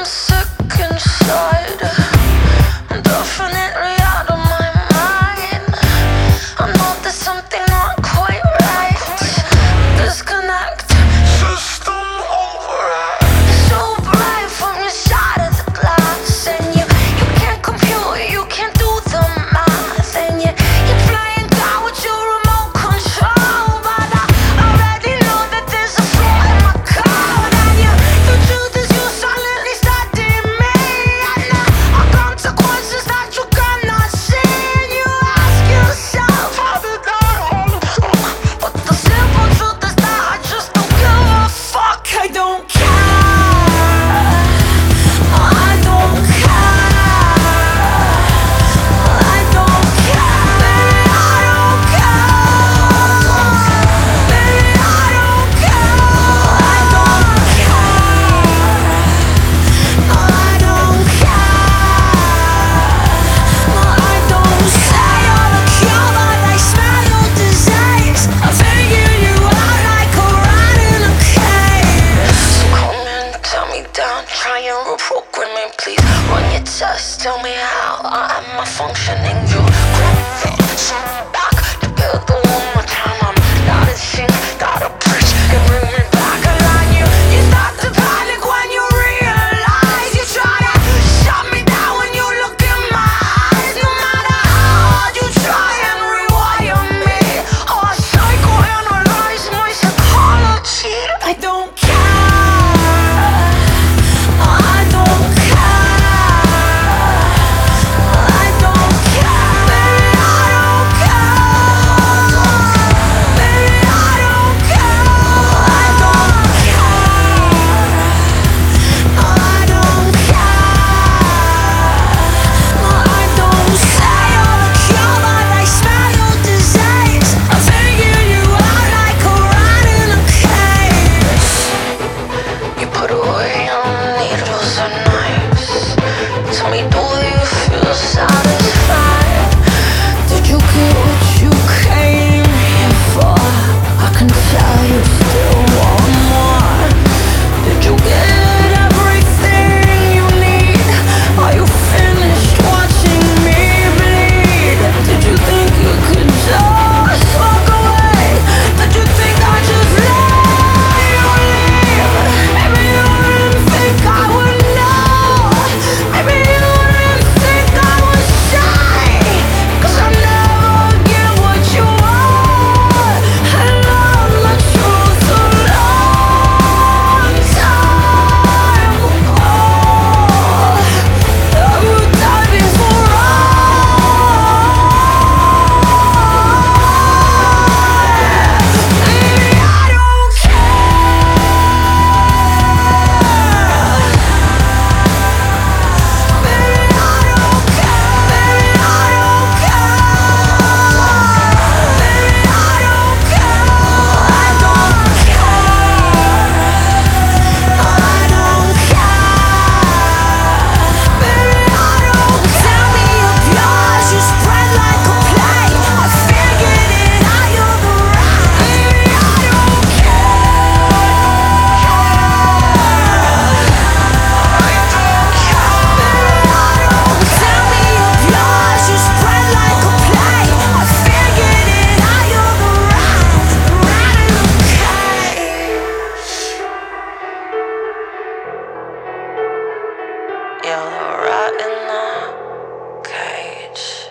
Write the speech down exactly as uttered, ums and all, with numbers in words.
I'm sick inside. I'm definitely out of my mind. I know there's something not quite right. Disconnect. System override. So bright from your side of the glass, and you you can't compute, you can't do the math, and you you're playing God with your remote control. But I already know that there's a flaw in my code, and you the truth is you silently studying me, and the are consequences that you cannot see. And you ask yourself, how did that all start? But the simple truth is that I just don't give a fuck. I don't care. I don't care. I don't care. Baby, I don't care. Baby, I don't care. I don't care. No, I don't care. No, I don't say you're the cure, but I smell your disease. I figure you out like a rat in a cage. So come and tell me down, try and reprogram me, please. Run your test, tell me how I am I functioning. You grab it, send back together one more time. I'm not a thing, not a preach, can bring me back alive. You, you start to panic when you realize you try to shut me down when you look in my eyes. No matter how hard you try and rewire me, or psychoanalyze my psychology, I don't care. I don't care. I don't care. Baby, I don't care. Baby, I don't care. I don't care. No, I don't care. No, I don't say you're the cure, but I smell your disease. I figure you out like a rat in a cage. You put away your needles and knives. Tell me, do you feel satisfied? Did you get what you came here for? I can tell you still want more. Did you get everything you need? Are you finished watching me bleed? Did you think you could just walk away? Did you think I just let you leave? Maybe you didn't think I would know. Maybe you didn't think I was shy. 'Cause I never get what you want. I love the truth a long time. Oh, I'm diving for Baby, I don't care. Baby, I don't care. Baby, I don't care. Baby, I don't care. I don't care. No, I don't care. Baby, I don't tell me of yours. You spread like a plague. I figured it out. You're the right. Baby, I don't care. I don't care. Baby, I don't tell me of yours. You spread like a plague. I figured it out. You're the right, right in the cage. You're the rat in the cage.